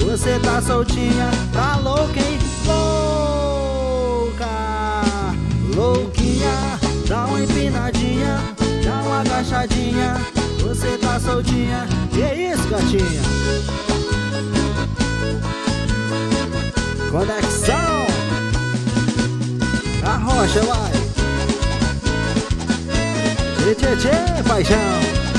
Você tá soltinha, tá louca, hein? Louca, louquinha. Dá uma empinadinha, dá uma agachadinha. Você tá soltinha, que isso, gatinha? Conexão a rocha, vai. Tchê, tchê, tchê, paixão.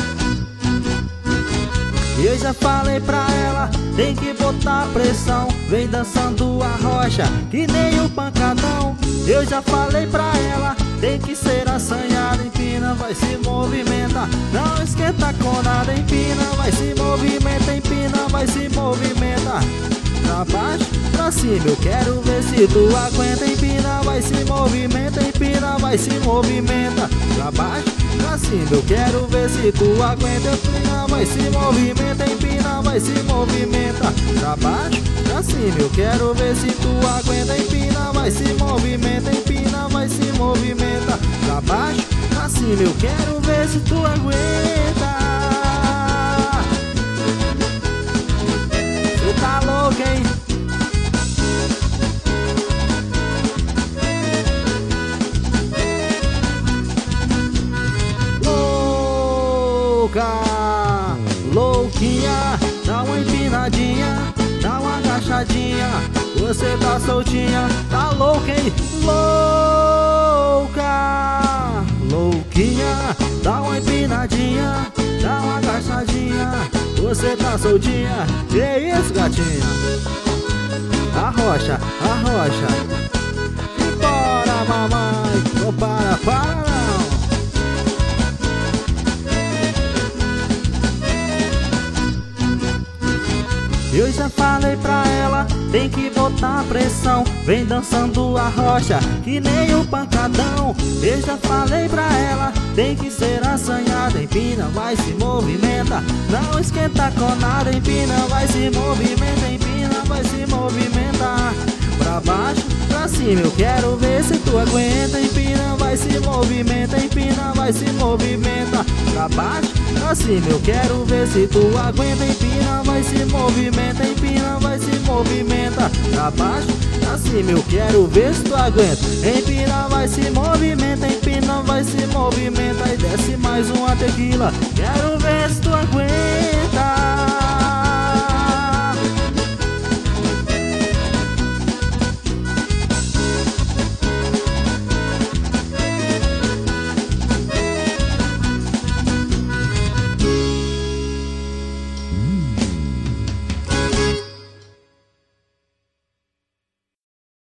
E eu já falei pra ela, tem que botar pressão. Vem dançando a rocha, que nem o pancadão. Eu já falei pra ela, tem que ser assanhada. Empina, vai se movimenta, não esquenta com nada. Empina, vai se movimenta, empina, vai se movimenta. Pra baixo, pra cima, eu quero ver se tu aguenta. Empina, vai se movimenta, empina, vai se movimenta. Pra baixo, pra cima, eu quero ver se tu aguenta. Empina, vai se movimenta, empina, vai se movimenta. Pra baixo, pra cima, eu quero ver se tu aguenta. Empina, vai se movimenta, empina, vai se movimenta. Pra baixo, pra cima, eu quero ver se tu aguenta. Cê tá louco, hein? Louca, louquinha. Dá uma empinadinha, dá uma agachadinha. Você tá soltinha, tá louca, hein? Louca, louquinha. Dá uma empinadinha, dá uma agachadinha. Você tá soltinha, que isso, gatinha? Arrocha, arrocha. E bora, mamãe. Não para não. Eu já falei pra ela, tem que botar pressão. Vem dançando a rocha, que nem o pancadão. Eu já falei pra ela, tem que ser assanhada. Empina, vai se movimenta, não esquenta com nada. Empina, vai se movimenta, empina, vai se movimenta. Pra baixo, pra cima, eu quero ver se tu aguenta. Empina, vai se movimenta, empina, vai se movimenta. Pra baixo, pra cima, eu quero ver se tu aguenta. Empina, vai se movimenta, empina, vai se movimenta. Pra baixo, pra cima, eu quero ver se tu aguenta. Empina, vai se movimenta, empina, vai se movimenta. E desce mais uma tequila, quero ver se tu aguenta.